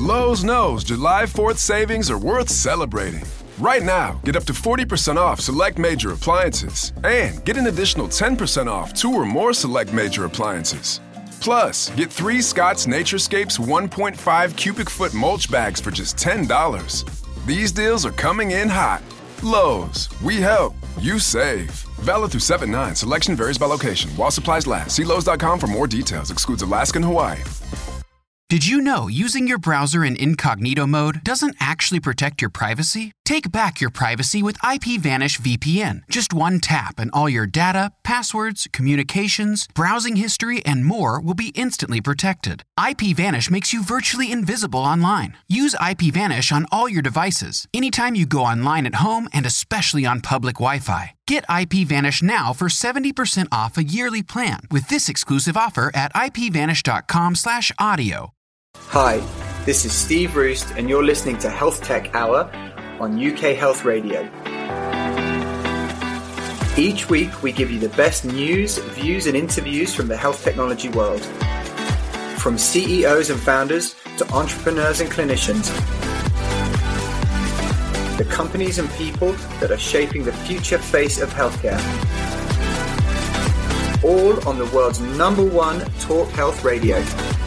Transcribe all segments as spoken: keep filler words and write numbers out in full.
Lowe's knows July fourth savings are worth celebrating. Right now, get up to forty percent off select major appliances and get an additional ten percent off two or more select major appliances. Plus, get three Scott's Naturescapes one point five cubic foot mulch bags for just ten dollars. These deals are coming in hot. Lowe's, we help, you save. Valid through seven nine. Selection varies by location. While supplies last. See Lowe's dot com for more details. Excludes Alaska and Hawaii. Did you know using your browser in incognito mode doesn't actually protect your privacy? Take back your privacy with IPVanish V P N. Just one tap and all your data, passwords, communications, browsing history, and more will be instantly protected. IPVanish makes you virtually invisible online. Use IPVanish on all your devices, anytime you go online at home and especially on public Wi-Fi. Get IPVanish now for seventy percent off a yearly plan with this exclusive offer at ipvanish.com slash audio. Hi, this is Steve Roost, and you're listening to Health Tech Hour on U K Health Radio. Each week, we give you the best news, views, and interviews from the health technology world. From C E Os and founders to entrepreneurs and clinicians. The companies and people that are shaping the future face of healthcare. All on the world's number one talk health radio.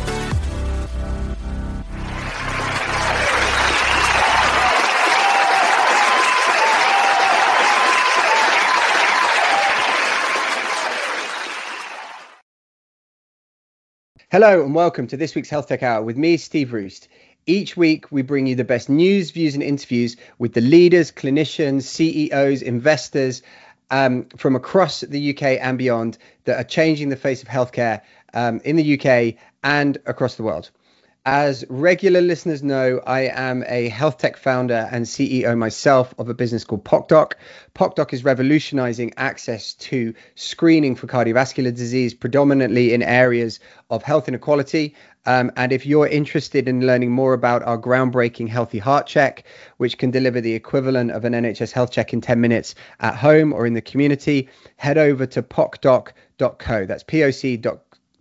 Hello and welcome to this week's Health Tech Hour with me, Steve Roost. Each week, we bring you the best news, views, and interviews with the leaders, clinicians, C E Os, investors um, from across the U K and beyond that are changing the face of healthcare um, in the U K and across the world. As regular listeners know, I am a health tech founder and C E O myself of a business called PocDoc. PocDoc is revolutionizing access to screening for cardiovascular disease, predominantly in areas of health inequality. Um, and if you're interested in learning more about our groundbreaking Healthy Heart Check, which can deliver the equivalent of an N H S health check in ten minutes at home or in the community, head over to pocdoc dot co. That's P O C dot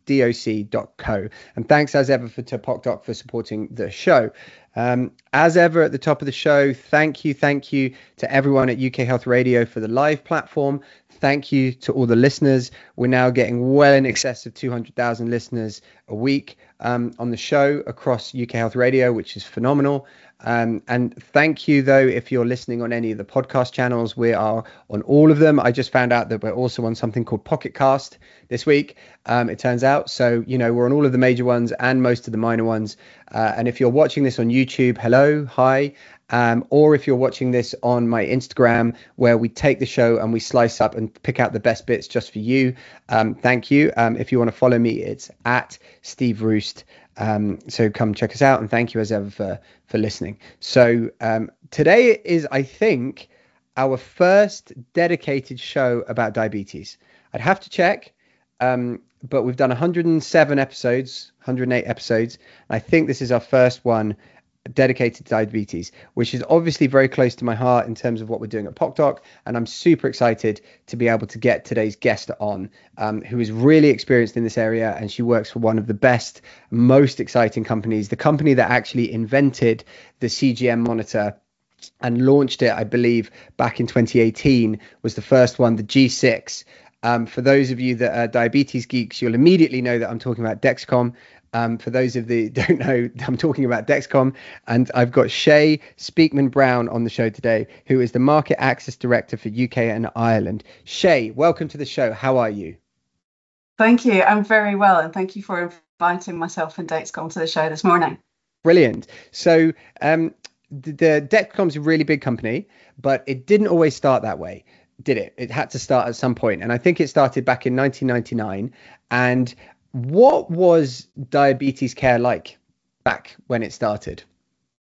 doc dot co. And thanks as ever for, to PocDoc for supporting the show. Um, as ever at the top of the show, thank you, thank you to everyone at U K Health Radio for the live platform. Thank you to all the listeners. We're now getting well in excess of two hundred thousand listeners a week um, on the show across U K Health Radio, which is phenomenal. Um, and thank you, though, if you're listening on any of the podcast channels. We are on all of them. I just found out that we're also on something called Pocket Cast this week, um, it turns out. So, you know, we're on all of the major ones and most of the minor ones. Uh, and if you're watching this on YouTube, hello, hi. Um, or if you're watching this on my Instagram, where we take the show and we slice up and pick out the best bits just for you. Um, thank you. Um, if you want to follow me, it's at Steve Roost. Um, so come check us out, and thank you as ever for, for listening. So um, today is, I think, our first dedicated show about diabetes. I'd have to check, um, but we've done one hundred seven episodes, one hundred eight episodes. And I think this is our first one dedicated to diabetes, which is obviously very close to my heart in terms of what we're doing at PocDoc. And I'm super excited to be able to get today's guest on, um, who is really experienced in this area. And she works for one of the best, most exciting companies, the company that actually invented the C G M monitor and launched it, I believe, back in twenty eighteen, was the first one, the G six. Um, for those of you that are diabetes geeks, you'll immediately know that I'm talking about Dexcom. Um, for those of the don't know, I'm talking about Dexcom, and I've got Shay Speakman Brown on the show today, who is the Market Access Director for U K and Ireland. Shay, welcome to the show. How are you? Thank you. I'm very well, and thank you for inviting myself and Dexcom to the show this morning. Brilliant. So um, the, the Dexcom's a really big company, but it didn't always start that way, did it? It had to start at some point, and I think it started back in nineteen ninety-nine. And what was diabetes care like back when it started?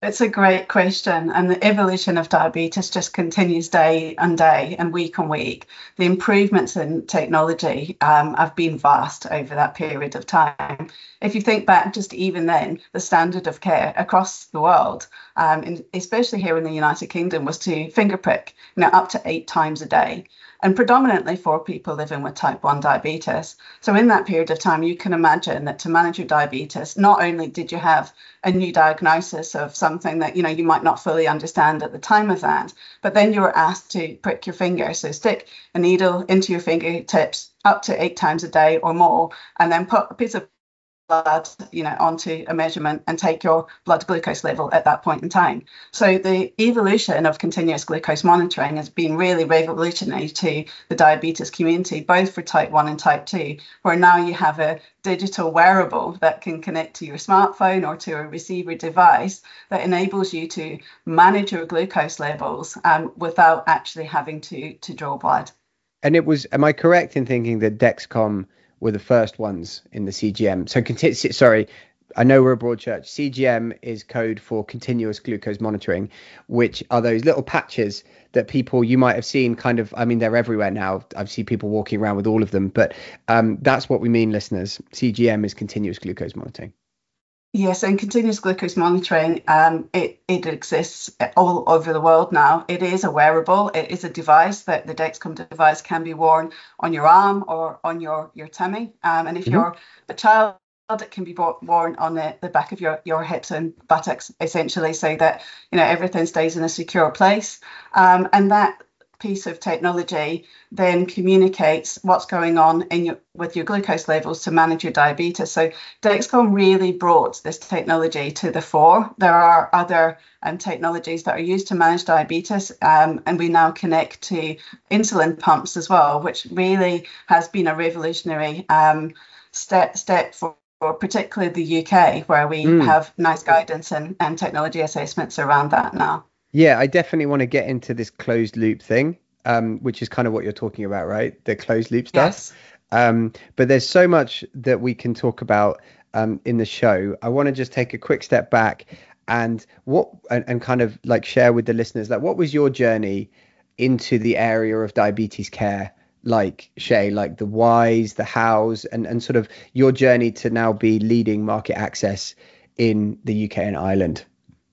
It's a great question, and the evolution of diabetes just continues day and day and week on week. The improvements in technology um, have been vast over that period of time. If you think back just even then, the standard of care across the world, um, and especially here in the United Kingdom, was to finger prick, you know, up to eight times a day, and predominantly for people living with type one diabetes. So in that period of time, you can imagine that to manage your diabetes, not only did you have a new diagnosis of something that, you know, you might not fully understand at the time of that, but then you were asked to prick your finger. So stick a needle into your fingertips up to eight times a day or more, and then put a piece of blood, you know, onto a measurement and take your blood glucose level at that point in time. So the evolution of continuous glucose monitoring has been really revolutionary to the diabetes community, both for type one and type two, where now you have a digital wearable that can connect to your smartphone or to a receiver device that enables you to manage your glucose levels um, without actually having to, to draw blood. And it was, am I correct in thinking that Dexcom were the first ones in the C G M? So, conti- sorry, I know we're a broad church. C G M is code for continuous glucose monitoring, which are those little patches that people, you might have seen kind of, I mean, they're everywhere now. I've seen people walking around with all of them, but um, that's what we mean, listeners. C G M is continuous glucose monitoring. Yes, and continuous glucose monitoring, um, it, it exists all over the world now. It is a wearable. It is a device that the Dexcom device can be worn on your arm or on your, your tummy. Um, and if mm-hmm. you're a child, it can be worn on the, the back of your, your hips and buttocks, essentially, so that, you know, everything stays in a secure place. Um, and that piece of technology then communicates what's going on in your with your glucose levels to manage your diabetes. So Dexcom really brought this technology to the fore. There are other um, technologies that are used to manage diabetes, um, and we now connect to insulin pumps as well, which really has been a revolutionary um, step step for particularly the U K, where we mm. have nice guidance and, and technology assessments around that now. Yeah, I definitely want to get into this closed loop thing, um, which is kind of what you're talking about, right? The closed loop stuff. Yes. Um, but there's so much that we can talk about um, in the show. I want to just take a quick step back and what and, and kind of like share with the listeners, like, what was your journey into the area of diabetes care? Like, Shay, like the whys, the hows, and, and sort of your journey to now be leading market access in the U K and Ireland.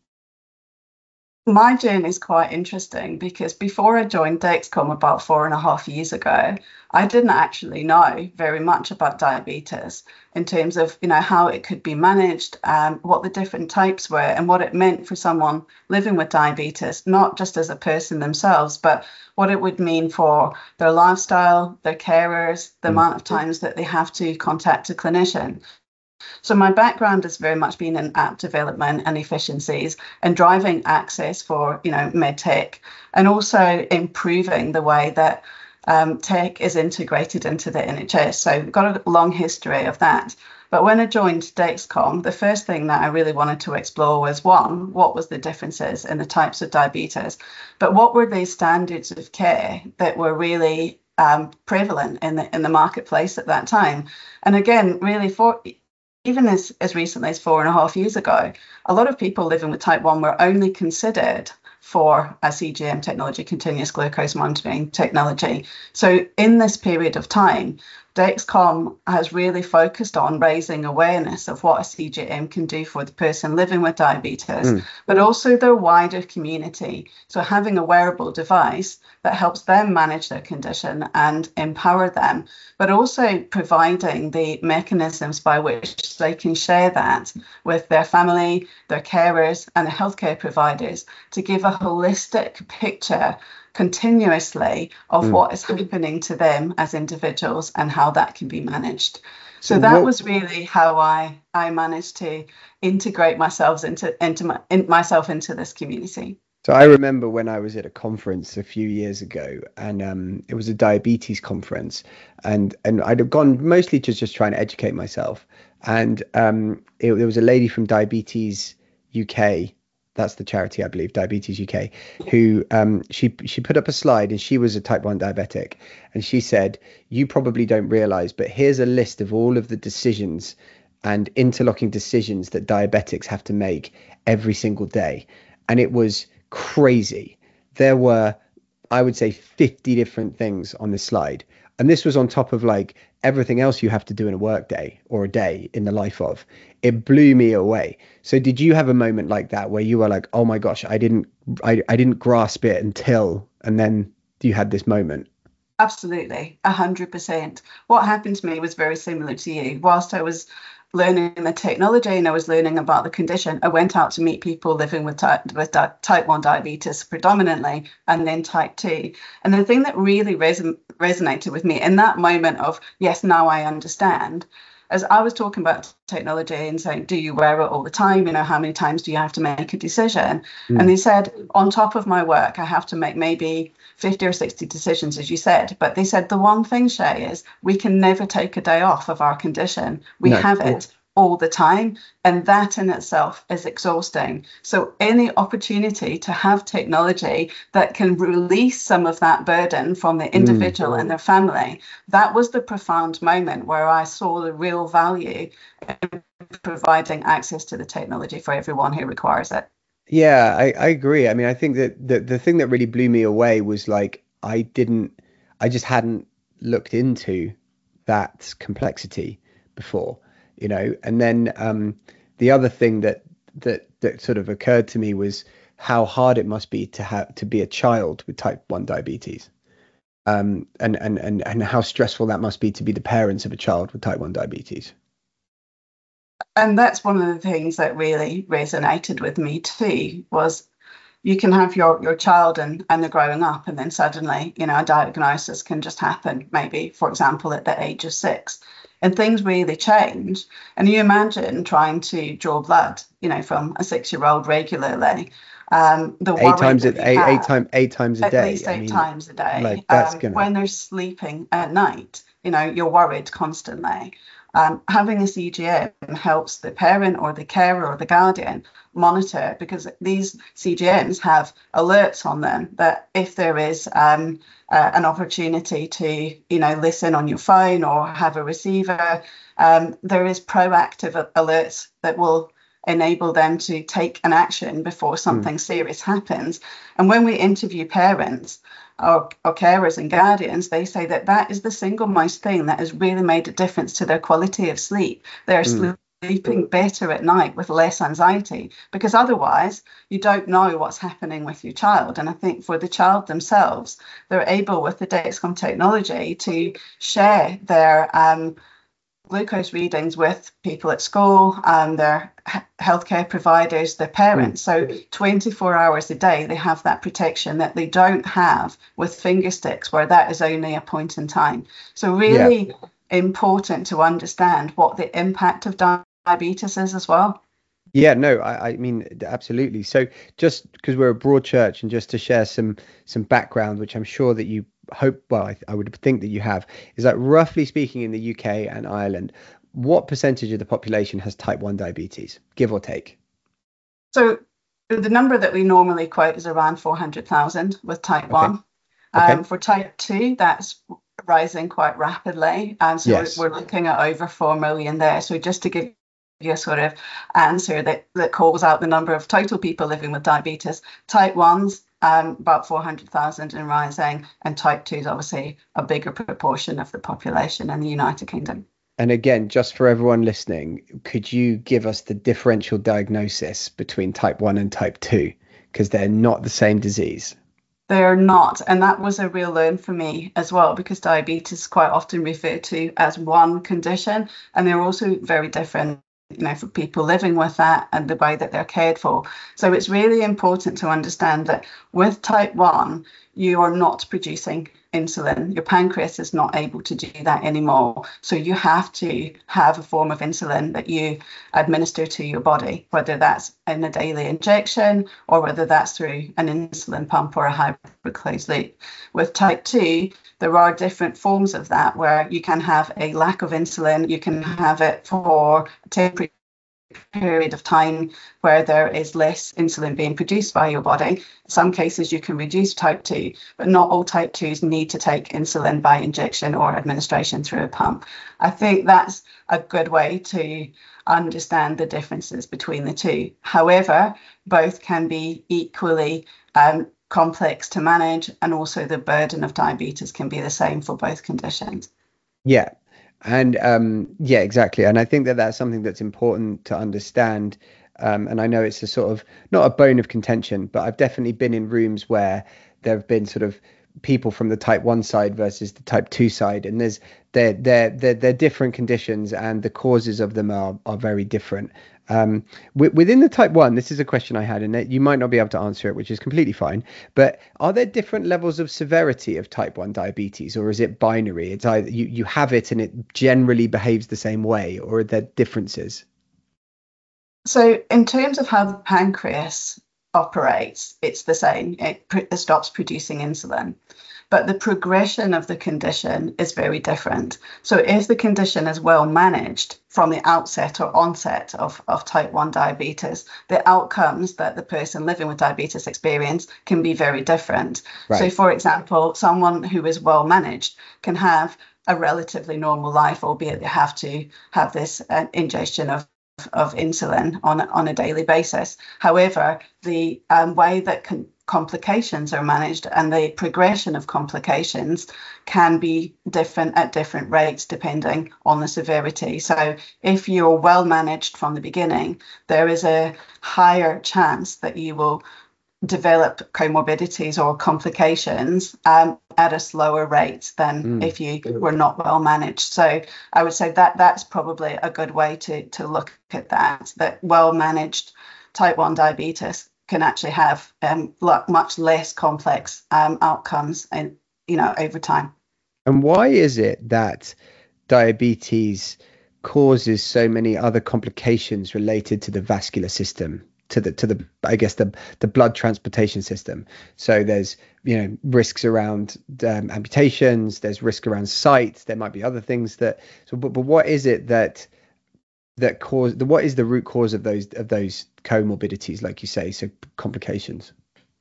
My journey is quite interesting because before I joined Dexcom about four and a half years ago, I didn't actually know very much about diabetes in terms of, you know, how it could be managed, um, what the different types were, and what it meant for someone living with diabetes, not just as a person themselves, but what it would mean for their lifestyle, their carers, the mm. amount of times that they have to contact a clinician. So my background has very much been in app development and efficiencies and driving access for, you know, med tech, and also improving the way that um, tech is integrated into the N H S. So we've got a long history of that. But when I joined Dexcom, the first thing that I really wanted to explore was, one, what was the differences in the types of diabetes, but what were the standards of care that were really um, prevalent in the in the marketplace at that time? And again, really for even as, as recently as four and a half years ago, a lot of people living with type one were only considered for a C G M technology, continuous glucose monitoring technology. So in this period of time, Dexcom has really focused on raising awareness of what a C G M can do for the person living with diabetes, mm. but also the wider community. So having a wearable device that helps them manage their condition and empower them, but also providing the mechanisms by which they can share that with their family, their carers, and the healthcare providers to give a holistic picture continuously of mm. what is happening to them as individuals and how that can be managed. So that what, was really how I I managed to integrate myself into into my, in, myself into this community. So I remember when I was at a conference a few years ago, and um, it was a diabetes conference, and and I'd have gone mostly to just trying to educate myself. And um, it, there was a lady from Diabetes U K. That's the charity, I believe, Diabetes U K, who um, she she put up a slide, and she was a type one diabetic. And she said, you probably don't realize, but here's a list of all of the decisions and interlocking decisions that diabetics have to make every single day. And it was crazy. There were, I would say, fifty different things on this slide. And this was on top of like everything else you have to do in a work day or a day in the life of. It blew me away. So did you have a moment like that where you were like, oh my gosh, I didn't, I, I didn't grasp it until, and then you had this moment? Absolutely, a hundred percent. What happened to me was very similar to you. Whilst I was learning the technology and I was learning about the condition, I went out to meet people living with type, with di- type one diabetes predominantly, and then type two. And the thing that really reson- resonated with me in that moment of, yes, now I understand, as I was talking about technology and saying, do you wear it all the time? You know, how many times do you have to make a decision? Mm. And they said, on top of my work, I have to make maybe fifty or sixty decisions, as you said. But they said, the one thing, Shay, is we can never take a day off of our condition. We no. have it all the time. And that in itself is exhausting. So any opportunity to have technology that can release some of that burden from the individual mm. and their family, that was the profound moment where I saw the real value in providing access to the technology for everyone who requires it. Yeah, I, I agree. I mean, I think that the, the thing that really blew me away was like, I didn't, I just hadn't looked into that complexity before, you know. And then um, the other thing that, that, that sort of occurred to me was how hard it must be to have, to be a child with type one diabetes. Um, and, and, and, and how stressful that must be to be the parents of a child with type one diabetes. And that's one of the things that really resonated with me too, was you can have your, your child and, and they're growing up, and then suddenly, you know, a diagnosis can just happen, maybe, for example, at the age of six. And things really change. And you imagine trying to draw blood, you know, from a six-year-old regularly. Um, the eight times a eight, eight time eight times a at day. At least eight I mean, times a day. Like that's um, gonna... When they're sleeping at night, you know, you're worried constantly. Um, having a C G M helps the parent or the carer or the guardian monitor, because these C G Ms have alerts on them that if there is um, uh, an opportunity to, you know, listen on your phone or have a receiver, um, there is proactive alerts that will enable them to take an action before something mm. serious happens. And when we interview parents or, or carers and guardians, they say that that is the single most thing that has really made a difference to their quality of sleep. They're mm. sleeping better at night with less anxiety, because otherwise you don't know what's happening with your child. And I think for the child themselves, they're able with the Dexcom technology to share their um, glucose readings with people at school and their healthcare providers, their parents. So twenty-four hours a day, they have that protection that they don't have with finger sticks, where that is only a point in time. So really yeah. important to understand what the impact of diabetes is as well. Yeah, no, I, I mean, absolutely. So just because we're a broad church, and just to share some some background, which I'm sure that you hope, well, I, I would think that you have, is that roughly speaking in the U K and Ireland, what percentage of the population has type one diabetes, give or take? So the number that we normally quote is around four hundred thousand with type okay. one. Um, okay. For type two, that's rising quite rapidly. And so yes. we're, we're looking at over four million there. So just to give you a sort of answer that, that calls out the number of total people living with diabetes, type one's um, about four hundred thousand and rising, and type two is obviously a bigger proportion of the population in the United Kingdom. And again, just for everyone listening, could you give us the differential diagnosis between type one and type two? Because they're not the same disease. They're not. And that was a real learn for me as well, because diabetes is quite often referred to as one condition, and they're also very different, you know, for people living with that and the way that they're cared for. So it's really important to understand that with type one, you are not producing insulin. Your pancreas is not able to do that anymore. So you have to have a form of insulin that you administer to your body, whether that's in a daily injection or whether that's through an insulin pump or a hybrid closed loop. With type two, there are different forms of that where you can have a lack of insulin. You can have it for a temporary period of time where there is less insulin being produced by your body. In some cases, you can reduce type two, but not all type twos need to take insulin by injection or administration through a pump. I think that's a good way to understand the differences between the two. However, both can be equally um, complex to manage, and also the burden of diabetes can be the same for both conditions. Yeah. And um, yeah, exactly. And I think that that's something that's important to understand. Um, and I know it's a sort of not a bone of contention, but I've definitely been in rooms where there have been sort of people from the type one side versus the type two side. And there's they're, they're, they're, they're different conditions, and the causes of them are, are very different. Um, w- within the type one, this is a question I had, and you might not be able to answer it, which is completely fine. But are there different levels of severity of type one diabetes, or is it binary? It's either you, you have it and it generally behaves the same way, or are there differences? So in terms of how the pancreas operates, it's the same. It, pr- it stops producing insulin. But the progression of the condition is very different. So if the condition is well managed from the outset or onset of, of type one diabetes, the outcomes that the person living with diabetes experience can be very different. Right. So for example, someone who is well managed can have a relatively normal life, albeit they have to have this uh, ingestion of of insulin on, on a daily basis. However, the um, way that con- complications are managed and the progression of complications can be different at different rates depending on the severity. So if you're well managed from the beginning, there is a higher chance that you will develop comorbidities or complications um, at a slower rate than mm. if you were not well managed. So I would say that that's probably a good way to to look at that, that well managed type one diabetes can actually have um, much less complex um, outcomes and, you know, over time. And why is it that diabetes causes so many other complications related to the vascular system? to the to the I guess the the blood transportation system? So there's, you know, risks around um, amputations, there's risk around sight, there might be other things that so but, but what is it that that cause the what is the root cause of those of those comorbidities, like you say, so complications?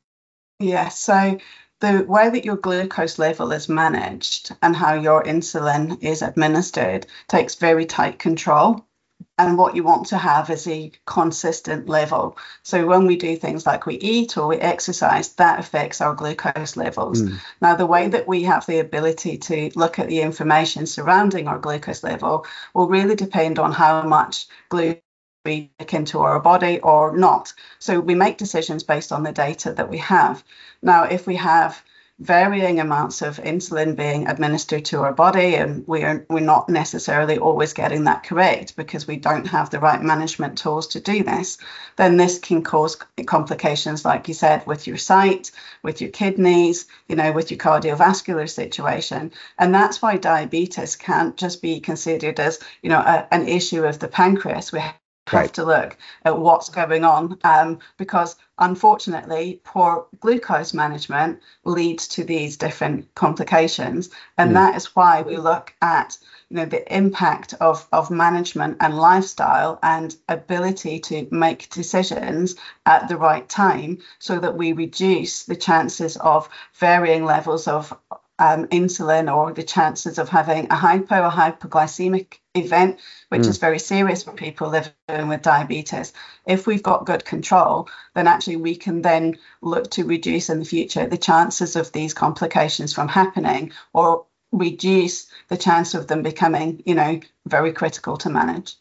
Yeah, so the way that your glucose level is managed and how your insulin is administered takes very tight control. And what you want to have is a consistent level. So when we do things like we eat or we exercise, that affects our glucose levels. Mm. Now, the way that we have the ability to look at the information surrounding our glucose level will really depend on how much glucose we take into our body or not. So we make decisions based on the data that we have. Now, if we have varying amounts of insulin being administered to our body, and we are we're not necessarily always getting that correct because we don't have the right management tools to do this, then this can cause complications, like you said, with your sight, with your kidneys, you know, with your cardiovascular situation. And that's why diabetes can't just be considered as, you know, a, an issue of the pancreas. We have Right. to look at what's going on, um, because unfortunately poor glucose management leads to these different complications, and mm. that is why we look at, you know, the impact of of management and lifestyle and ability to make decisions at the right time, so that we reduce the chances of varying levels of Um, insulin, or the chances of having a hypo or hypoglycemic event, which mm. is very serious for people living with diabetes. If we've got good control, then actually we can then look to reduce in the future the chances of these complications from happening, or reduce the chance of them becoming, you know, very critical to manage.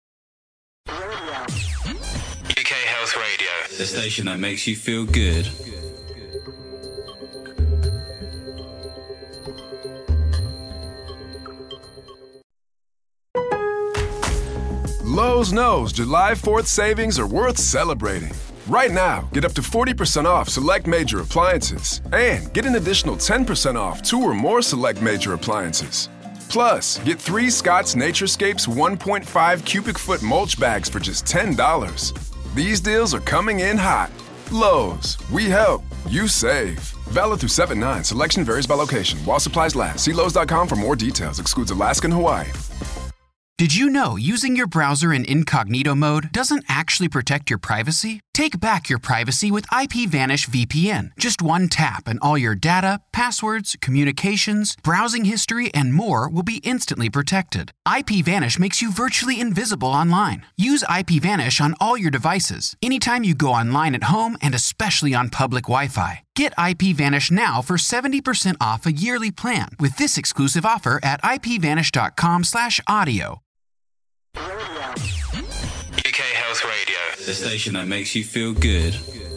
U K Health Radio, the station that makes you feel good. Lowe's knows July fourth savings are worth celebrating. Right now, get up to forty percent off select major appliances and get an additional ten percent off two or more select major appliances. Plus, get three Scott's Naturescapes one point five cubic foot mulch bags for just ten dollars. These deals are coming in hot. Lowe's, we help, you save. Valid through seven nine. Selection varies by location. While supplies last. See Lowe's dot com for more details. Excludes Alaska and Hawaii. Did you know using your browser in incognito mode doesn't actually protect your privacy? Take back your privacy with IPVanish V P N. Just one tap and all your data, passwords, communications, browsing history, and more will be instantly protected. IPVanish makes you virtually invisible online. Use IPVanish on all your devices, anytime you go online at home and especially on public Wi-Fi. Get IPVanish now for seventy percent off a yearly plan with this exclusive offer at ipvanish.com slash audio. U K Health Radio, the station that makes you feel good.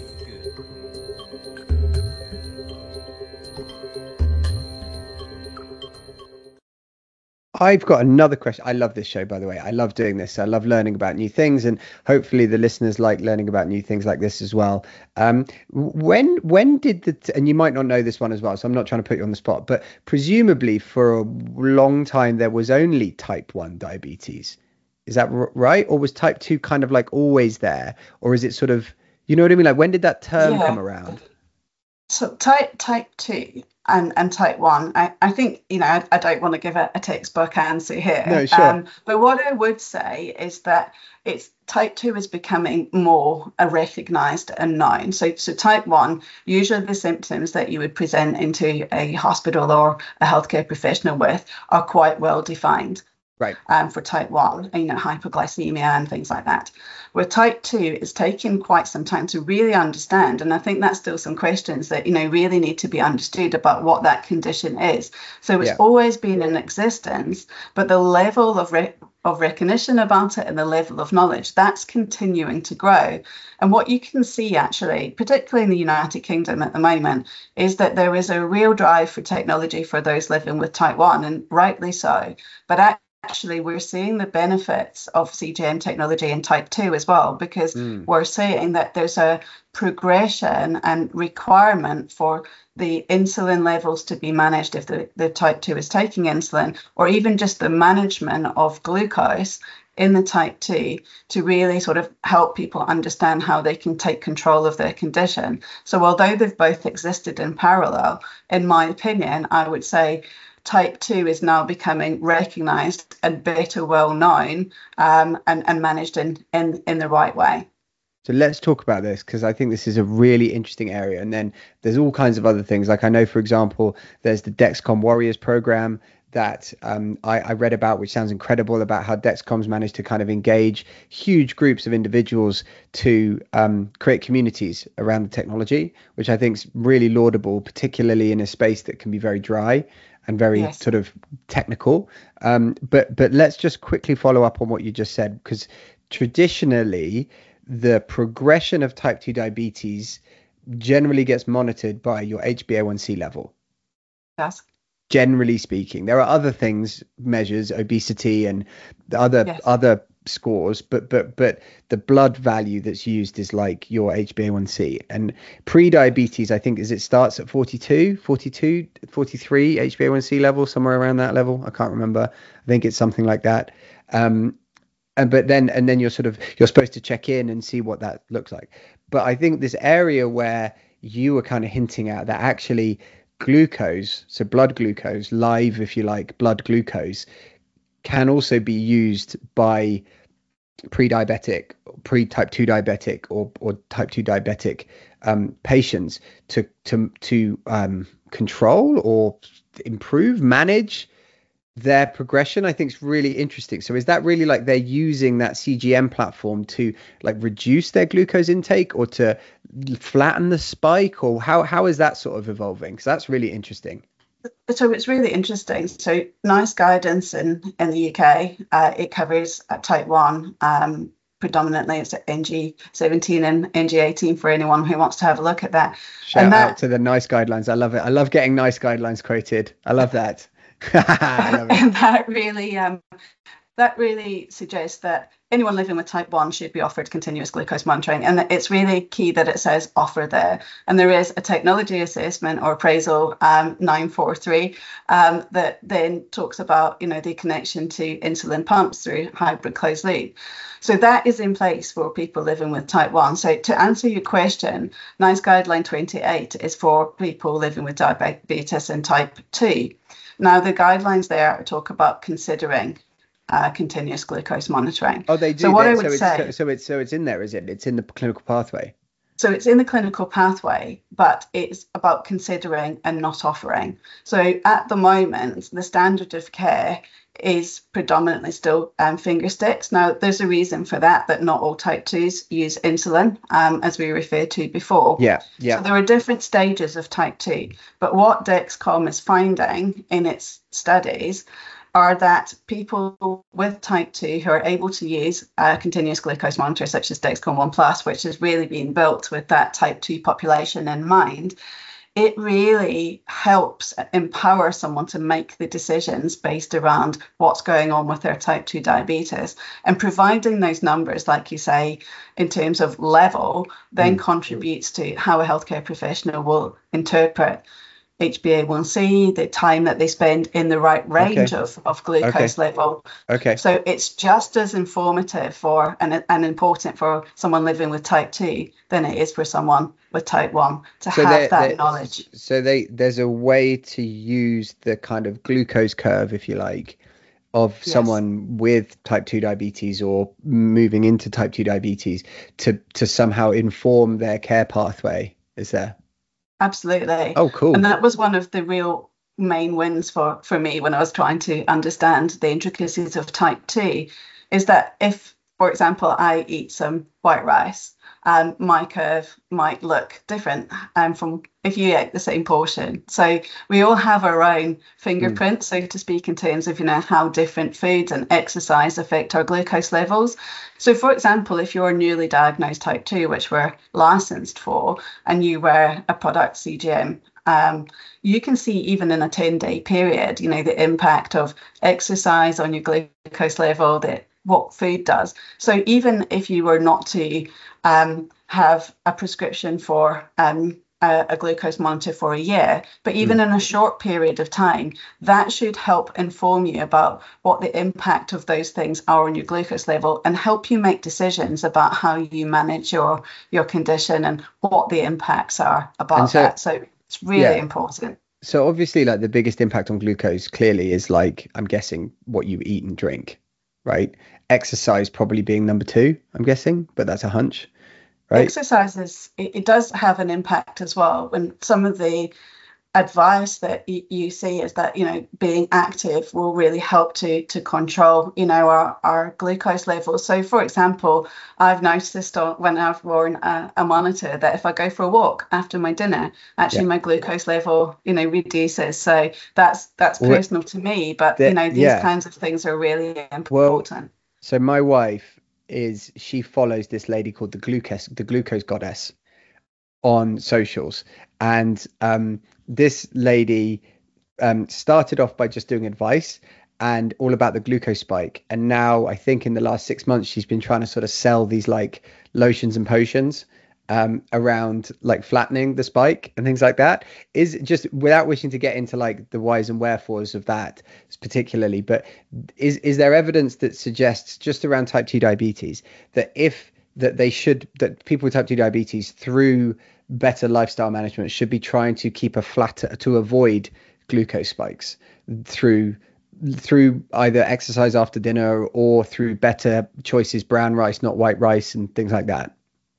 I've got another question. I love this show, by the way. I love doing this. I love learning about new things, and hopefully the listeners like learning about new things like this as well. Um, when when did the t- and you might not know this one as well, so I'm not trying to put you on the spot, but presumably for a long time there was only type one diabetes. Is that r- right? Or was type two kind of like always there? Or is it sort of, you know what I mean? Like, when did that term Yeah. come around? So type type two and, and type one, I, I think, you know, I, I don't want to give a, a textbook answer here. No, sure. Um, but what I would say is that it's type two is becoming more uh, recognized and known. So so type one, usually the symptoms that you would present into a hospital or a healthcare professional with are quite well defined. Right. Um, for type one, you know, hypoglycemia and things like that. With type two, it's taken quite some time to really understand. And I think that's still some questions that, you know, really need to be understood about what that condition is. So it's Yeah. always been in existence, but the level of re- of recognition about it and the level of knowledge, that's continuing to grow. And what you can see actually, particularly in the United Kingdom at the moment, is that there is a real drive for technology for those living with type one, and rightly so. But actually, Actually, we're seeing the benefits of C G M technology in type two as well, because Mm. we're seeing that there's a progression and requirement for the insulin levels to be managed if the, the type two is taking insulin, or even just the management of glucose in the type two to really sort of help people understand how they can take control of their condition. So although they've both existed in parallel, in my opinion, I would say type two is now becoming recognized and better well known um, and, and managed in, in, in the right way. So let's talk about this, because I think this is a really interesting area. And then there's all kinds of other things. Like I know, for example, there's the Dexcom Warriors program that um, I, I read about, which sounds incredible, about how Dexcom's managed to kind of engage huge groups of individuals to um, create communities around the technology, which I think is really laudable, particularly in a space that can be very dry and very Yes. sort of technical. Um, but but let's just quickly follow up on what you just said, because traditionally the progression of type two diabetes generally gets monitored by your H b A one C level. Yes. Generally speaking, there are other things, measures, obesity and the other Yes. other scores, but but but the blood value that's used is like your H b A one C. And pre-diabetes, I think, is it starts at forty-two, forty-two, forty-three H b A one C level, somewhere around that level. I can't remember. I think it's something like that. Um, and but then and then you're sort of you're supposed to check in and see what that looks like. But I think this area where you were kind of hinting at, that actually glucose, so blood glucose, live, if you like, blood glucose, can also be used by pre-diabetic, pre-type two diabetic or, or type two diabetic um, patients to to to um, control or improve, manage their progression. I think is really interesting. So is that really like they're using that C G M platform to like reduce their glucose intake or to flatten the spike, or how how is that sort of evolving? Because that's really interesting. So it's really interesting. So NICE guidance in, in the U K, uh, it covers uh, type one. Um, predominantly it's N G seventeen and N G eighteen for anyone who wants to have a look at that. Shout and that, out to the NICE guidelines. I love it. I love getting NICE guidelines quoted. I love that. I love it. and that really um, that really suggests that anyone living with type one should be offered continuous glucose monitoring. And it's really key that it says offer there. And there is a technology assessment or appraisal um, nine four three um, that then talks about, you know, the connection to insulin pumps through hybrid closed loop. So that is in place for people living with type one. So to answer your question, NICE guideline twenty-eight is for people living with diabetes and type two. Now, the guidelines there talk about considering uh, continuous glucose monitoring. Oh, they do. So what They- I so would it's, say, so, so it's so it's in there, is it? It's in the clinical pathway. so it's in the clinical pathway, but it's about considering and not offering. So at the moment, the standard of care is predominantly still um, finger sticks. Now, there's a reason for that, that not all type twos use insulin, um, as we referred to before. Yeah, yeah. So there are different stages of type two. But what Dexcom is finding in its studies are that people with type two who are able to use a continuous glucose monitor, such as Dexcom ONE Plus, which has really been built with that type two population in mind, it really helps empower someone to make the decisions based around what's going on with their type two diabetes. And providing those numbers, like you say, in terms of level, then mm. contributes to how a healthcare professional will interpret H b A one C, the time that they spend in the right range okay. of, of glucose okay. level. Okay. So it's just as informative for and, and important for someone living with type two than it is for someone with type one to so have they're, that they're, knowledge. So they there's a way to use the kind of glucose curve, if you like, of Yes. someone with type two diabetes or moving into type two diabetes to to somehow inform their care pathway. Is there? Absolutely. Oh, cool. And that was one of the real main wins for, for me when I was trying to understand the intricacies of type two, is that if, for example, I eat some white rice, um, my curve might look different um, from if you ate the same portion. So we all have our own fingerprint, mm. so to speak, in terms of, you know, how different foods and exercise affect our glucose levels. So, for example, if you're newly diagnosed type two, which we're licensed for, and you wear a product C G M, um, you can see even in a ten-day period, you know, the impact of exercise on your glucose level, that what food does. So even if you were not to um, have a prescription for um, a, a glucose monitor for a year, but even mm. in a short period of time, that should help inform you about what the impact of those things are on your glucose level and help you make decisions about how you manage your, your condition and what the impacts are about so, that. So it's really yeah. important. So obviously, like, the biggest impact on glucose clearly is, like, I'm guessing, what you eat and drink, right? Exercise probably being number two, I'm guessing, but that's a hunch, right? Exercise is, it, it does have an impact as well. When some of the advice that y- you see is that, you know, being active will really help to to control, you know, our, our glucose levels. So, for example, I've noticed on, when I've worn a, a monitor, that if I go for a walk after my dinner, actually yeah. my glucose level, you know, reduces. So that's that's well, personal to me, but the, you know, these yeah. kinds of things are really important. Well, so my wife is, she follows this lady called the glucose the glucose goddess on socials, and um this lady um started off by just doing advice and all about the glucose spike, and now I think in the last six months she's been trying to sort of sell these like lotions and potions um around like flattening the spike and things like that. Is just, without wishing to get into like the whys and wherefores of that particularly, but is is there evidence that suggests, just around type two diabetes, that if that they should that people with type two diabetes, through better lifestyle management, should be trying to keep a flatter, to avoid glucose spikes through through either exercise after dinner or through better choices, brown rice, not white rice, and things like that?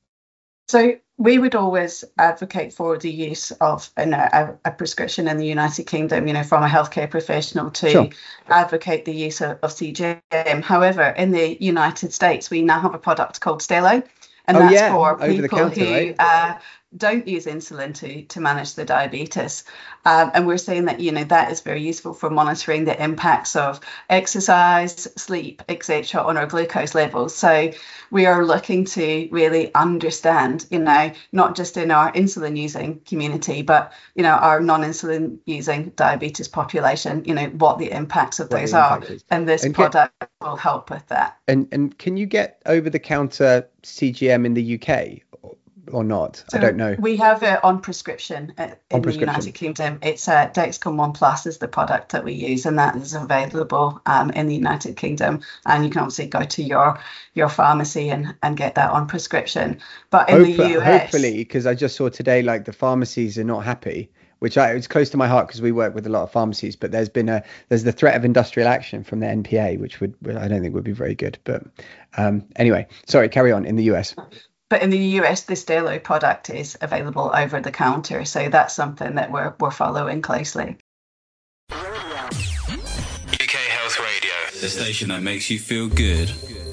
So we would always advocate for the use of you know, a, a prescription in the United Kingdom, you know, from a healthcare professional to sure. advocate the use of, of C G M. However, in the United States, we now have a product called Stelo, and oh, that's yeah. for Over people counter, who right? uh, don't use insulin to to manage the diabetes. Um, and we're saying that, you know, that is very useful for monitoring the impacts of exercise, sleep, et cetera on our glucose levels. So we are looking to really understand, you know, not just in our insulin using community, but, you know, our non-insulin using diabetes population, you know, what the impacts of what those are. Is. And this and product can, will help with that. And and can you get over the counter C G M in the U K? Or not? So I don't know. We have it on prescription in on the prescription. United Kingdom. It's uh, Dexcom ONE Plus is the product that we use, and that is available um, in the United Kingdom. And you can obviously go to your your pharmacy and, and get that on prescription. But in Hopefully, the U S, hopefully, because I just saw today, like, the pharmacies are not happy which I, it's close to my heart because we work with a lot of pharmacies. But there's been a there's the threat of industrial action from the N P A, which would I don't think would be very good. But um, anyway, sorry, carry on. In the U S. But in the U S, the Stelo product is available over the counter, so that's something that we're we're following closely. U K Health Radio, the station that makes you feel good.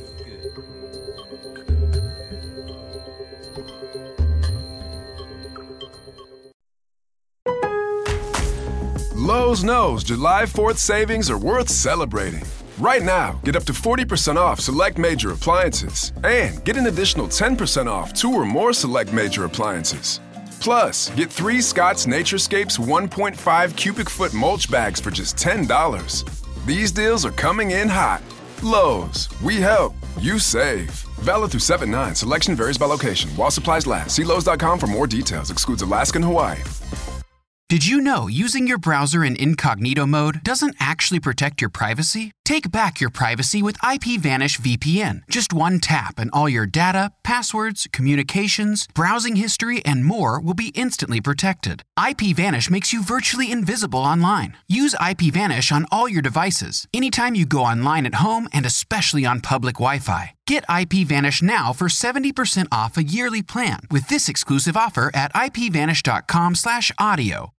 Lowe's knows July fourth savings are worth celebrating. Right now, get up to forty percent off select major appliances and get an additional ten percent off two or more select major appliances. Plus, get three Scott's Naturescapes one point five cubic foot mulch bags for just ten dollars. These deals are coming in hot. Lowe's, we help, you save. Valid through seven nine. Selection varies by location. While supplies last. See Lowe's dot com for more details. Excludes Alaska and Hawaii. Did you know using your browser in incognito mode doesn't actually protect your privacy? Take back your privacy with IPVanish V P N. Just one tap and all your data, passwords, communications, browsing history, and more will be instantly protected. IPVanish makes you virtually invisible online. Use IPVanish on all your devices, anytime you go online at home and especially on public Wi-Fi. Get IPVanish now for seventy percent off a yearly plan with this exclusive offer at ipvanish.com slash audio.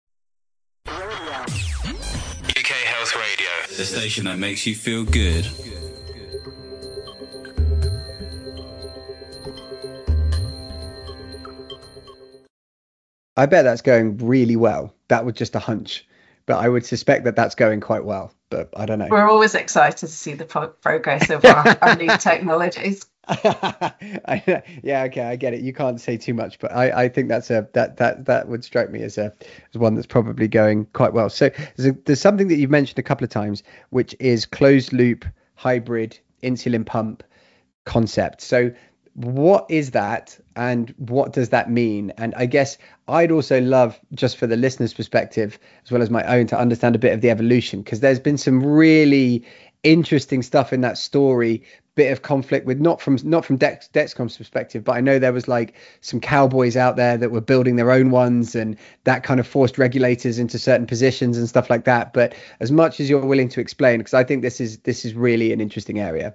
U K Health Radio, the station that makes you feel good. I bet that's going really well. That was just a hunch, but I would suspect that that's going quite well. But I don't know. We're always excited to see the pro- progress of our, our new technologies. I, yeah, okay, I get it. You can't say too much, but I, I think that's a that that that would strike me as a as one that's probably going quite well. So there's, a, there's something that you've mentioned a couple of times, which is closed loop hybrid insulin pump concept. So what is that, and what does that mean? And I guess I'd also love, just for the listener's perspective as well as my own, to understand a bit of the evolution, because there's been some really interesting stuff in that story. Bit of conflict with not from not from Dex, Dexcom's perspective, but I know there was like some cowboys out there that were building their own ones, and that kind of forced regulators into certain positions and stuff like that. But as much as you're willing to explain, because I think this is this is really an interesting area.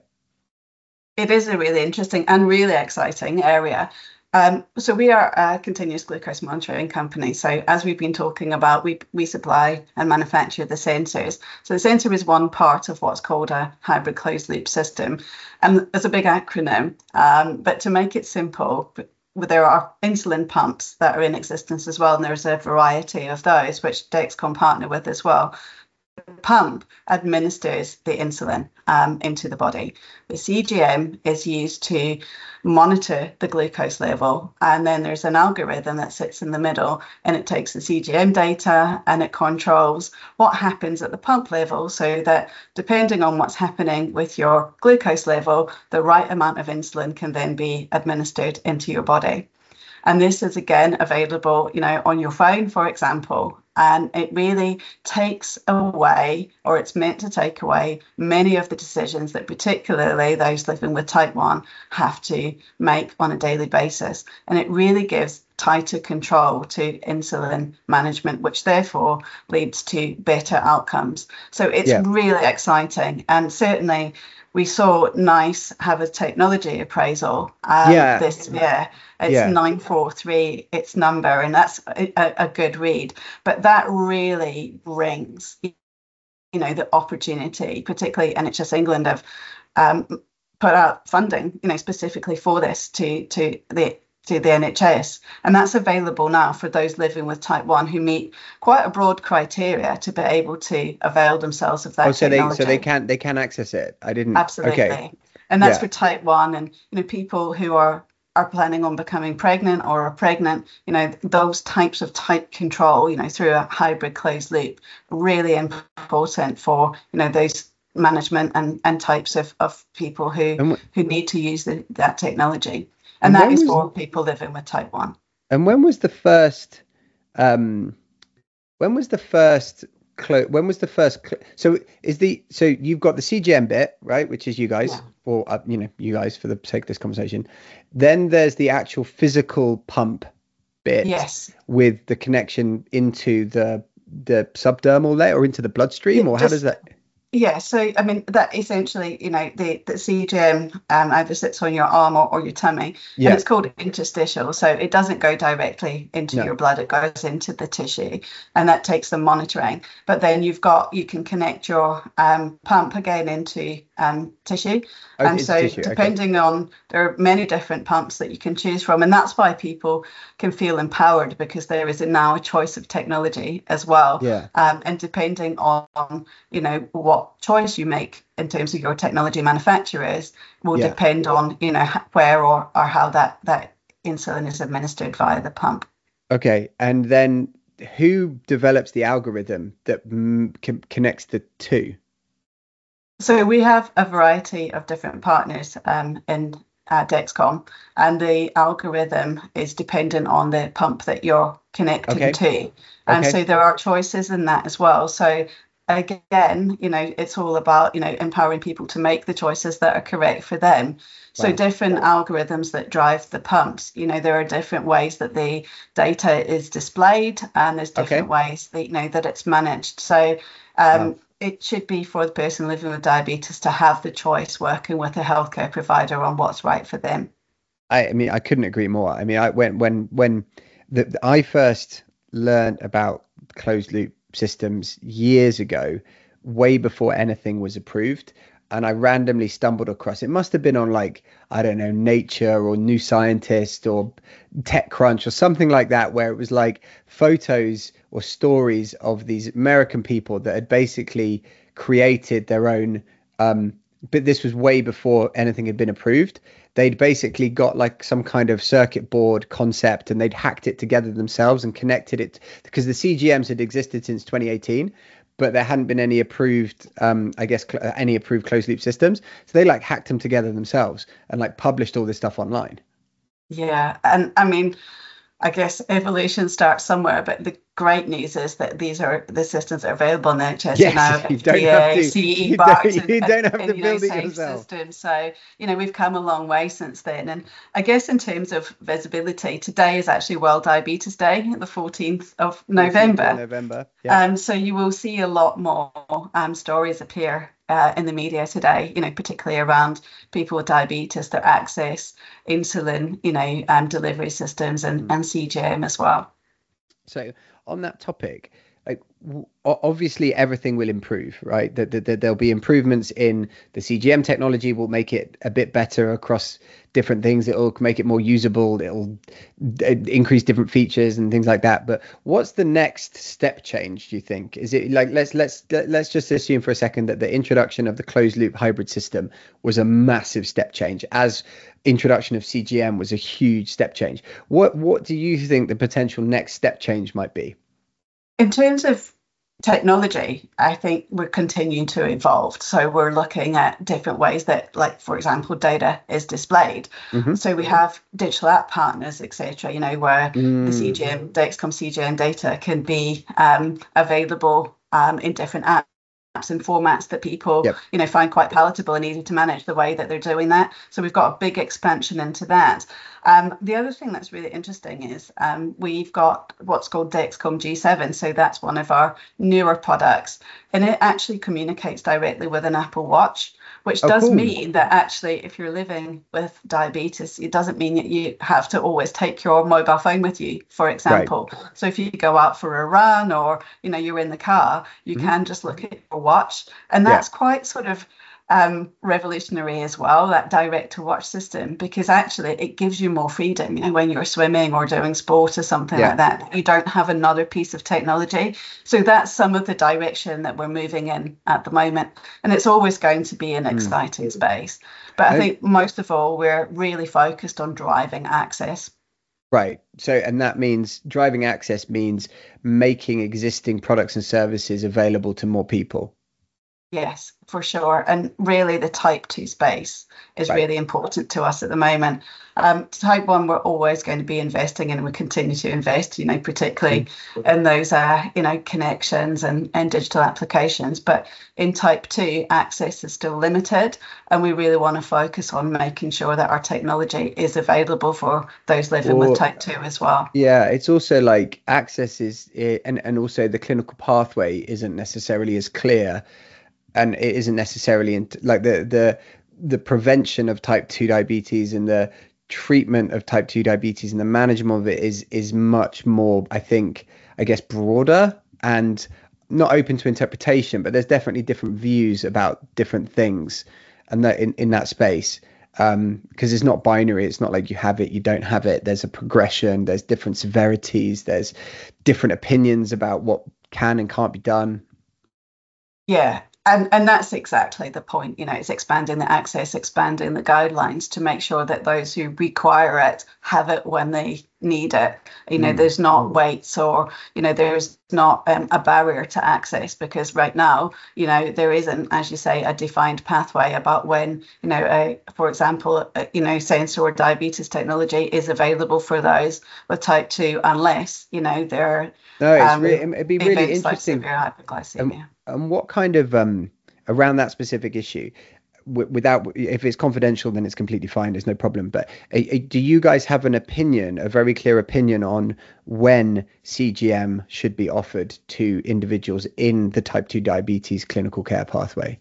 It is a really interesting and really exciting area. Um, so we are a continuous glucose monitoring company. So as we've been talking about, we we supply and manufacture the sensors. So the sensor is one part of what's called a hybrid closed loop system. And it's a big acronym, um, but to make it simple, there are insulin pumps that are in existence as well. And there's a variety of those, which Dexcom partner with as well. The pump administers the insulin um, into the body. The C G M is used to monitor the glucose level, and then there's an algorithm that sits in the middle, and it takes the C G M data and it controls what happens at the pump level, so that depending on what's happening with your glucose level, the right amount of insulin can then be administered into your body. And this is again available, you know, on your phone, for example. And it really takes away, or it's meant to take away, many of the decisions that particularly those living with type one have to make on a daily basis. And it really gives tighter control to insulin management, which therefore leads to better outcomes. So it's yeah. really exciting. And certainly we saw NICE have a technology appraisal um, yeah. this year. It's yeah. nine four three, its number, and that's a, a good read. But that really brings, you know, the opportunity, particularly N H S England have um, put out funding, you know, specifically for this to to the to the N H S, and that's available now for those living with type one who meet quite a broad criteria to be able to avail themselves of that. Oh, so technology. they so they can they can access it. I didn't. Absolutely. Okay. And that's yeah. for type one, and you know, people who are are planning on becoming pregnant or are pregnant, you know, those types of tight control, you know, through a hybrid closed loop, really important for, you know, those management and, and types of, of people who w- who need to use the, that technology. And, and that is was, for people living with type one. And when was the first, um, when was the first, clo- when was the first, cl- so is the, so you've got the C G M bit, right, which is you guys, yeah. or, uh, you know, you guys for the sake of this conversation. Then there's the actual physical pump bit Yes. with the connection into the the subdermal layer or into the bloodstream, Yeah, or how just- does that? Yeah, so I mean that essentially, you know, the, the C G M um, either sits on your arm or, or your tummy, Yeah. and it's called interstitial. So it doesn't go directly into No. your blood; it goes into the tissue, and that takes some monitoring. But then you've got you can connect your um, pump again into um, tissue, Oh, and into so tissue, okay. depending on there are many different pumps that you can choose from, and that's why people can feel empowered because there is now a choice of technology as well. Yeah. Um, and depending on you know what choice you make in terms of your technology manufacturers will Yeah. depend on you know h- where or, or how that that insulin is administered via the pump. Okay, and then who develops the algorithm that mm, con- connects the two? So we have a variety of different partners um, in uh, Dexcom, and the algorithm is dependent on the pump that you're connecting Okay. to. And Okay. so there are choices in that as well. So again, you know, it's all about, you know, empowering people to make the choices that are correct for them. So Wow. different algorithms that drive the pumps, you know, there are different ways that the data is displayed, and there's different Okay. ways that, you know, that it's managed. So um, Wow. it should be for the person living with diabetes to have the choice working with a healthcare provider on what's right for them. I, I mean, I couldn't agree more. I mean, I when when when the, the- I first learned about closed loop systems years ago, way before anything was approved, and I randomly stumbled across it. Must have been on like I don't know, Nature or New Scientist or TechCrunch or something like that, where it was like photos or stories of these American people that had basically created their own. Um, but this was way before anything had been approved. They'd basically got like some kind of circuit board concept, and they'd hacked it together themselves and connected it, because the C G Ms had existed since twenty eighteen, but there hadn't been any approved, um, I guess, cl- any approved closed loop systems. So they like hacked them together themselves and like published all this stuff online. Yeah, and I mean, I guess evolution starts somewhere, but the great news is that these are the systems that are available in the N H S Yes, now, you don't have to- C E you backed, don't- you and, don't have and, to you know, build it safe yourself. systems. So, you know, we've come a long way since then. And I guess in terms of visibility, today is actually World Diabetes Day, the fourteenth of November. November. Yeah. Um, so you will see a lot more um, stories appear uh, in the media today, you know, particularly around people with diabetes, their access, insulin, you know, um, delivery systems, and, Mm. and C G M as well. So on that topic, like w- o- obviously everything will improve, right? That that- that there'll be improvements in the C G M technology, will make it a bit better across different things. It'll make it more usable. It'll d- increase different features and things like that. But what's the next step change, do you think? Is it like, let's let's let's just assume for a second that the introduction of the closed loop hybrid system was a massive step change, as introduction of C G M was a huge step change. What what do you think the potential next step change might be? In terms of technology, I think we're continuing to evolve. So we're looking at different ways that, like, for example, data is displayed. Mhm. So we have digital app partners, et cetera, you know, where the Mm. C G M, Dexcom C G M data can be um, available um, in different apps and formats that people, Yep. you know, find quite palatable and easy to manage the way that they're doing that. So we've got a big expansion into that. Um, the other thing that's really interesting is um, we've got what's called Dexcom G seven. So that's one of our newer products, and it actually communicates directly with an Apple Watch, which Oh, does cool. mean that actually if you're living with diabetes, it doesn't mean that you have to always take your mobile phone with you, for example. So if you go out for a run, or, you know, you're in the car, you Mhm. can just look at your watch. And Yeah. that's quite sort of um, revolutionary as well, that direct to watch system, because actually it gives you more freedom, you know, when you're swimming or doing sport or something Yeah. like that. You don't have another piece of technology. So that's some of the direction that we're moving in at the moment. And it's always going to be an exciting space. But I I- think most of all, we're really focused on driving access. Right. So, and that means driving access means making existing products and services available to more people. Yes, for sure. And really the type two space is Right. really important to us at the moment. Um, type one, we're always going to be investing in, and we continue to invest, you know, particularly in those, uh, you know, connections and, and digital applications. But in type two, access is still limited. And we really want to focus on making sure that our technology is available for those living Or- with type two as well. Yeah, it's also like access is, eh, and and also the clinical pathway isn't necessarily as clear, and it isn't necessarily in, like the the the prevention of type two diabetes and the treatment of type two diabetes and the management of it is is much more, I think, I guess, broader and not open to interpretation, but there's definitely different views about different things, and that in, in that space. Um, because it's not binary. It's not like you have it, you don't have it. There's a progression. There's different severities. There's different opinions about what can and can't be done. Yeah, and and that's exactly the point. You know, it's expanding the access, expanding the guidelines to make sure that those who require it have it when they need it. You know, Mm. there's not waits, or, you know, there's not um, a barrier to access, because right now, you know, there isn't, as you say, a defined pathway about when, you know, a, for example, a, you know, sensor or diabetes technology is available for those with type two, unless, you know, they're No, it's um, really, it'd be really events like interesting. severe hypoglycemia. And what kind of um around that specific issue, w- without, if it's confidential, then it's completely fine. There's no problem. But uh, uh, do you guys have an opinion, a very clear opinion on when C G M should be offered to individuals in the type two diabetes clinical care pathway?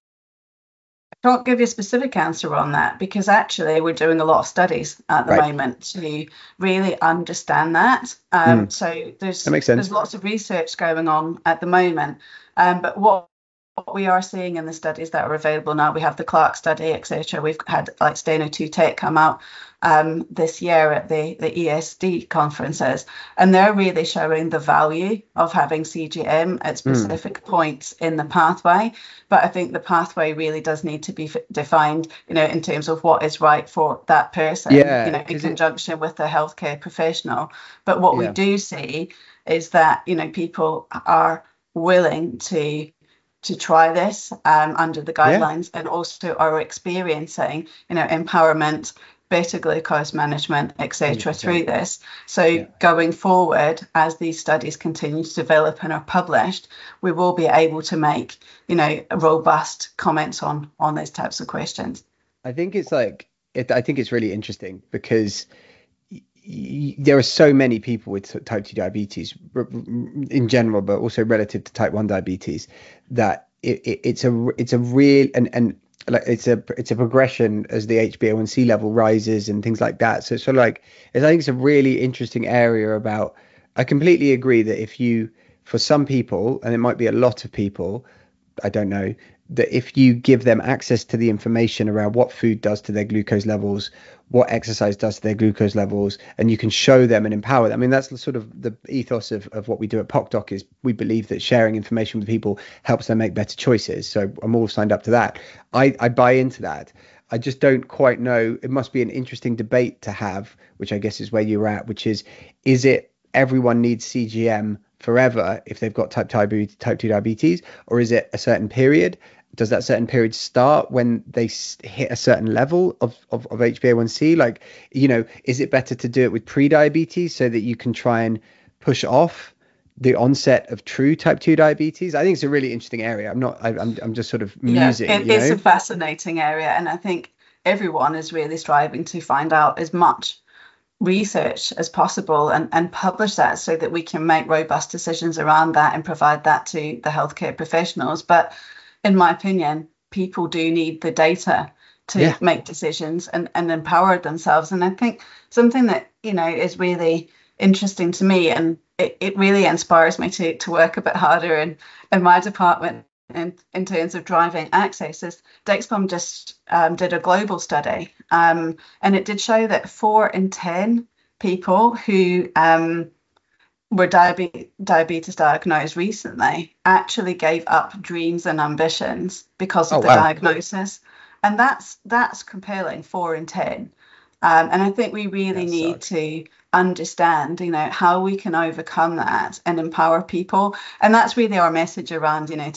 I can't give you a specific answer on that, because actually we're doing a lot of studies at the Right. moment to really understand that. Um, So there's That makes sense. there's lots of research going on at the moment. Um, but what what we are seeing in the studies that are available now, we have the Clark study, et cetera. We've had like Steno two Tech come out um, this year at the, the E S D conferences, and they're really showing the value of having C G M at specific points in the pathway. But I think the pathway really does need to be f- defined, you know, in terms of what is right for that person, Yeah, you know, in 'cause it- conjunction with the healthcare professional. But what we Yeah. do see is that, you know, people are willing to to try this um, under the guidelines, and also are experiencing, you know, empowerment, better glucose management, et cetera, through this. So going forward, as these studies continue to develop and are published, we will be able to make, you know, robust comments on on these types of questions. I think it's like it, I think it's really interesting because y- y- there are so many people with t- type two diabetes r- r- in general, but also relative to type one diabetes, that it, it, it's a it's a real and and like it's a it's a progression as the H b A one C level rises and things like that. So it's sort of like it's, I think it's a really interesting area about. I completely agree that if you, for some people, and it might be a lot of people, I don't know, that if you give them access to the information around what food does to their glucose levels, what exercise does to their glucose levels, and you can show them and empower them. I mean, that's the sort of the ethos of, of what we do at PocDoc, is we believe that sharing information with people helps them make better choices. So I'm all signed up to that. I, I buy into that. I just don't quite know. It must be an interesting debate to have, which I guess is where you're at, which is, is it everyone needs C G M forever if they've got type two, type two diabetes, or is it a certain period? Does that certain period start when they s- hit a certain level of, of, of H b A one C? Like, you know, is it better to do it with pre-diabetes so that you can try and push off the onset of true type two diabetes? I think it's a really interesting area. I'm not, I, I'm, I'm just sort of musing, yeah, it, you it's know? a fascinating area, and I think everyone is really striving to find out as much research as possible and, and publish that so that we can make robust decisions around that and provide that to the healthcare professionals. But in my opinion, people do need the data to Yeah. make decisions and, and empower themselves. And I think something that, you know, is really interesting to me, and it, it really inspires me to to work a bit harder in, in my department in, in terms of driving access, is Dexcom just um, did a global study, um, and it did show that four in ten people who um, were diabe- diabetes diagnosed recently actually gave up dreams and ambitions because of Oh, the wow. diagnosis. And that's that's compelling, four in ten. Um, and I think we really That need sucks. to understand, you know, how we can overcome that and empower people. And that's really our message around, you know, today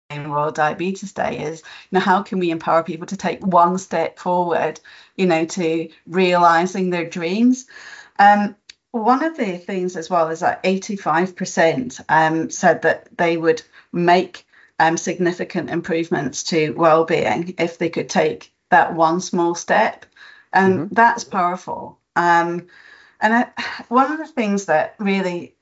World Diabetes Day is, you know, how can we empower people to take one step forward, you know, to realizing their dreams? Um, one of the things as well is that eighty-five percent um, said that they would make um, significant improvements to well-being if they could take that one small step. And mm-hmm. that's powerful. Um, and I, one of the things that really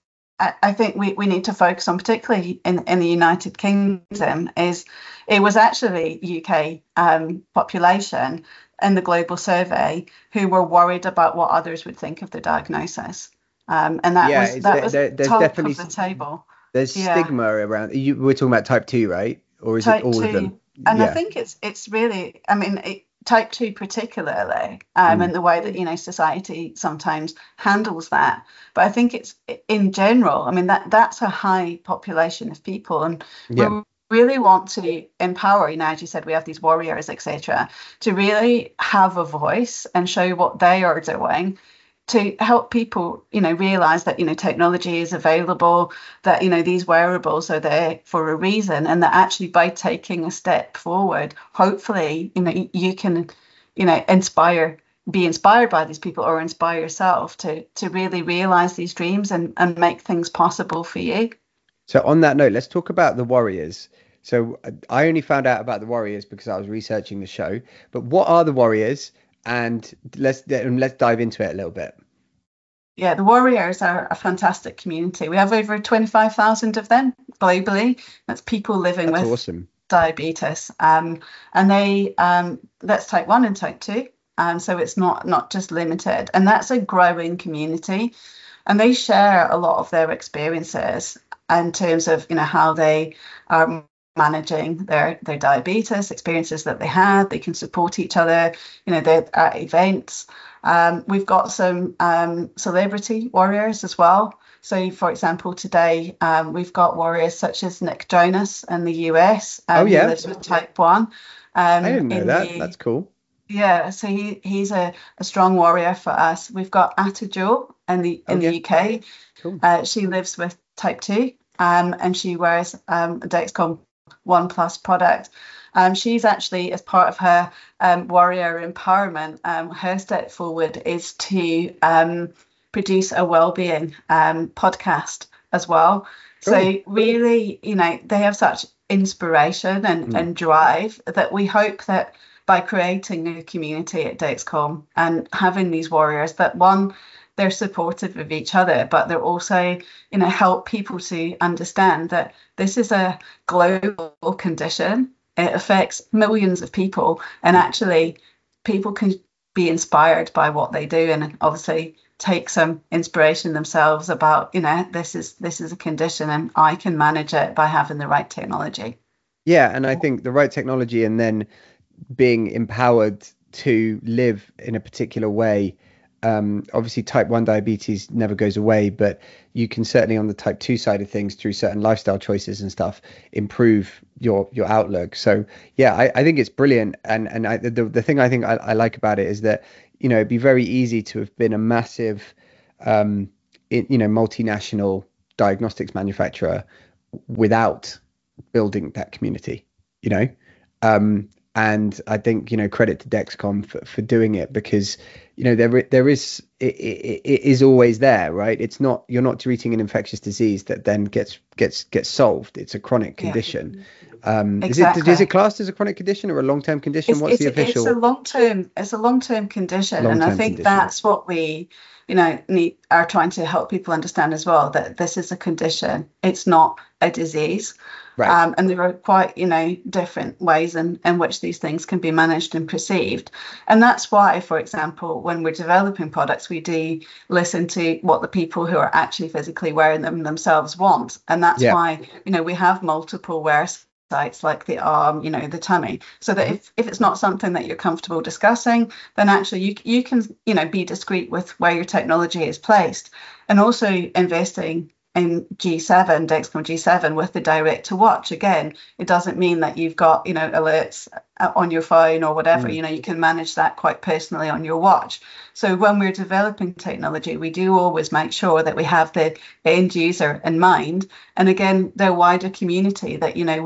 I, I think we, we need to focus on, particularly in, in the United Kingdom, is it was actually U K um, population in the global survey who were worried about what others would think of the diagnosis. Um, and that yeah, was that there, was there, there's top definitely of the table. There's yeah. stigma around. You, we're talking about type two, right? Or is type it all two. of them? And yeah. I think it's it's really, I mean, it, type two particularly, um, Mm. and the way that, you know, society sometimes handles that. But I think it's in general, I mean, that that's a high population of people, and Yeah. we really want to empower, you know, as you said, we have these warriors, et cetera, to really have a voice and show what they are doing to help people, you know, realize that, you know, technology is available, that, you know, these wearables are there for a reason, and that actually by taking a step forward, hopefully, you know, you can, you know, inspire, be inspired by these people, or inspire yourself to to really realize these dreams and, and make things possible for you. So on that note, let's talk about the Warriors. So I only found out about the Warriors because I was researching the show, but what are the Warriors? And let's let's dive into it a little bit. Yeah, the Warriors are a fantastic community. We have over twenty-five thousand of them globally. That's people living That's with awesome. diabetes. Um, and they, um, that's type one and type two. Um, so it's not, not just limited. And that's a growing community. And they share a lot of their experiences in terms of, you know, how they are managing their their diabetes, experiences that they had. They can support each other, you know, they're at events. Um, we've got some um, celebrity warriors as well. So, for example, today um, we've got warriors such as Nick Jonas in the U S. Um, oh, yeah. He lives with type one. Um, I didn't know that. The, That's cool. Yeah, so he, he's a, a strong warrior for us. We've got Atta Jo in the in oh, yeah. the U K. Cool. Uh, she lives with type two, um, and she wears um, a Dexcom One Plus product. Um, she's actually, as part of her um, warrior empowerment, um, her step forward is to um, produce a wellbeing um, podcast as well. Cool. So really, you know, they have such inspiration and, mm. and drive that we hope that by creating a community at Dexcom and having these warriors, that one, they're supportive of each other, but they're also, you know, help people to understand that this is a global condition. It affects millions of people, and actually people can be inspired by what they do, and obviously take some inspiration themselves about, you know, this is this is a condition and I can manage it by having the right technology. Yeah, and I think the right technology, and then being empowered to live in a particular way. Um, obviously, type one diabetes never goes away, but you can certainly, on the type two side of things, through certain lifestyle choices and stuff, improve your your outlook. So, yeah, I, I think it's brilliant. And and I, the the thing I think I, I like about it is that, you know, it'd be very easy to have been a massive, um, it, you know, multinational diagnostics manufacturer without building that community, you know. Um, And I think, you know, credit to Dexcom for, for doing it, because, you know, there there is it, it, it is always there, right? It's not, you're not treating an infectious disease that then gets gets gets solved. It's a chronic condition. Yeah. Um, exactly. Is it is it classed as a chronic condition or a long term condition? It's, What's it's, the official? It's a long term. It's a long term condition, long-term and I think condition. That's what we, you know, need are trying to help people understand as well, that this is a condition. It's not a disease. Right. Um, and there are quite, you know, different ways in, in which these things can be managed and perceived. And that's why, for example, when we're developing products, we do listen to what the people who are actually physically wearing them themselves want. And that's yeah. why, you know, we have multiple wear sites like the arm, you know, the tummy, so that if, if it's not something that you're comfortable discussing, then actually you, you can, you know, be discreet with where your technology is placed. And also investing in G seven, Dexcom G seven with the direct to watch. Again, it doesn't mean that you've got, you know, alerts on your phone or whatever. Mm. You know, you can manage that quite personally on your watch. So when we're developing technology, we do always make sure that we have the end user in mind. And again, the wider community, that, you know, we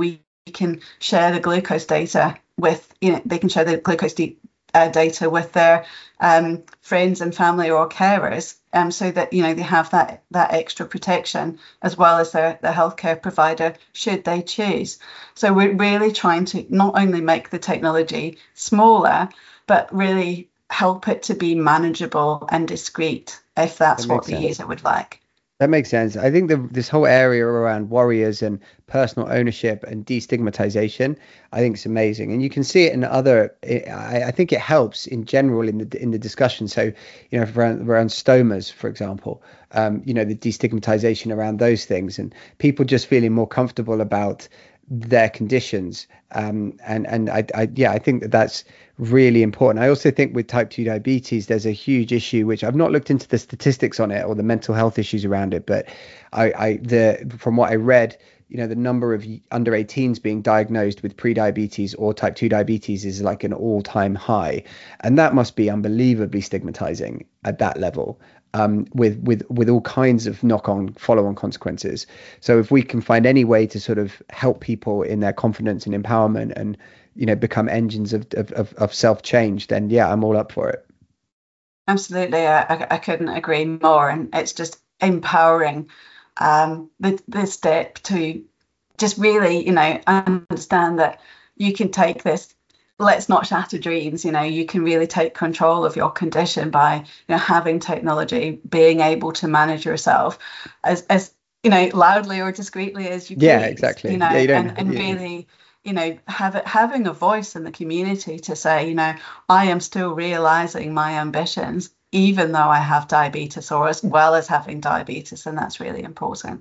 can share the glucose data with, you know, they can share the glucose de- uh, data with their um, friends and family or carers, um, so that, you know, they have that that extra protection as well as their, their healthcare provider should they choose. So we're really trying to not only make the technology smaller, but really help it to be manageable and discreet if that's what the user would like. That makes sense. I think the, this whole area around warriors and personal ownership and destigmatization, I think is amazing. And you can see it in other, I, I think it helps in general in the in the discussion. So, you know, around, around stomas, for example, um, you know, the destigmatization around those things and people just feeling more comfortable about their conditions. Um, and, and I, I, yeah, I think that that's really important. I also think with type two diabetes, there's a huge issue, which I've not looked into the statistics on it or the mental health issues around it, but I, I the from what I read, you know, the number of under eighteens being diagnosed with pre-diabetes or type two diabetes is like an all-time high. And that must be unbelievably stigmatizing at that level. Um, with with with all kinds of knock-on, follow-on consequences. So if we can find any way to sort of help people in their confidence and empowerment, and you know, become engines of of, of self-change, then yeah, I'm all up for it. Absolutely, I, I couldn't agree more, and it's just empowering um, the the step to just really, you know, understand that you can take this. Let's not shatter dreams. You know, you can really take control of your condition by, you know, having technology, being able to manage yourself as, as you know, loudly or discreetly as you please. Yeah, exactly. You know, yeah, you and, and yeah. really, you know, have it, having a voice in the community to say, you know, I am still realizing my ambitions, even though I have diabetes, or as well as having diabetes, and that's really important.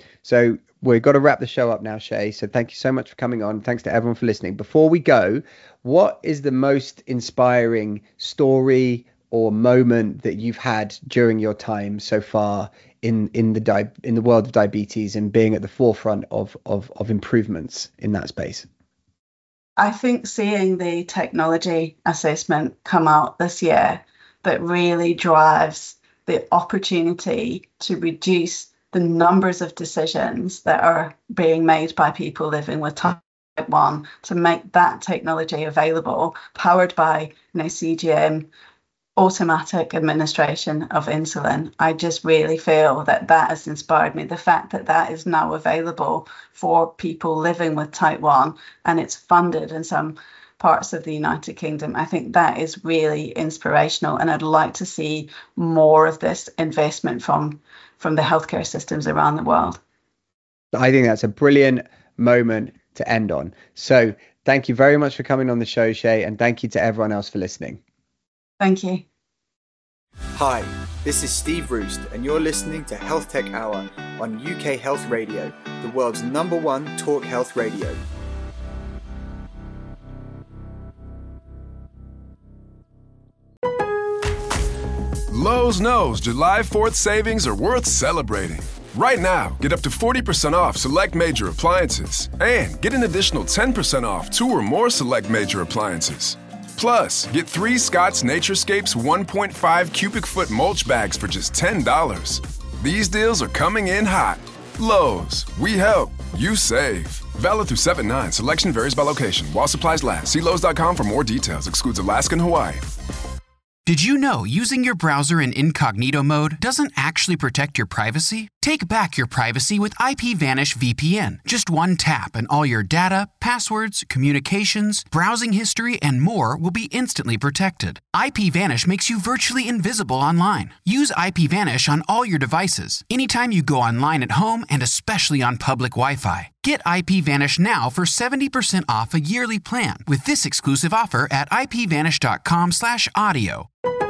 So we've got to wrap the show up now, Shay. So thank you so much for coming on. Thanks to everyone for listening. Before we go, what is the most inspiring story or moment that you've had during your time so far in in the di- in the world of diabetes and being at the forefront of of of improvements in that space? I think seeing the technology assessment come out this year that really drives the opportunity to reduce the numbers of decisions that are being made by people living with type one, to make that technology available, powered by, you know, C G M, automatic administration of insulin. I just really feel that that has inspired me. The fact that that is now available for people living with type one, and it's funded in some parts of the United Kingdom, I think that is really inspirational, and I'd like to see more of this investment from from the healthcare systems around the world. I think that's a brilliant moment to end on. So thank you very much for coming on the show, Shay, and thank you to everyone else for listening. Thank you. Hi, this is Steve Roost, and you're listening to Health Tech Hour on U K Health Radio, the world's number one talk health radio. Lowe's knows July fourth savings are worth celebrating. Right now, get up to forty percent off select major appliances and get an additional ten percent off two or more select major appliances. Plus, get three Scott's Naturescapes one point five cubic foot mulch bags for just ten dollars. These deals are coming in hot. Lowe's, we help, you save. Valid through seven nine. Selection varies by location. While supplies last. See Lowe's dot com for more details. Excludes Alaska and Hawaii. Did you know using your browser in incognito mode doesn't actually protect your privacy? Take back your privacy with IPVanish V P N. Just one tap and all your data, passwords, communications, browsing history, and more will be instantly protected. IPVanish makes you virtually invisible online. Use IPVanish on all your devices, anytime you go online at home, and especially on public Wi-Fi. Get IPVanish now for seventy percent off a yearly plan with this exclusive offer at ipvanish.com slash audio.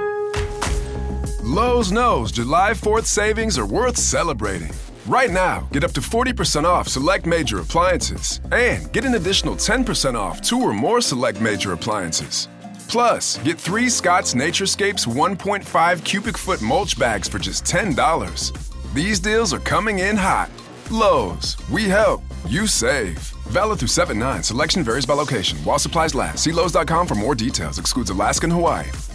Lowe's knows July fourth savings are worth celebrating. Right now, get up to forty percent off select major appliances and get an additional ten percent off two or more select major appliances. Plus, get three Scott's Naturescapes one point five cubic foot mulch bags for just ten dollars. These deals are coming in hot. Lowe's, we help, you save. Valid through seven nine. Selection varies by location. While supplies last. See Lowe's dot com for more details. Excludes Alaska and Hawaii.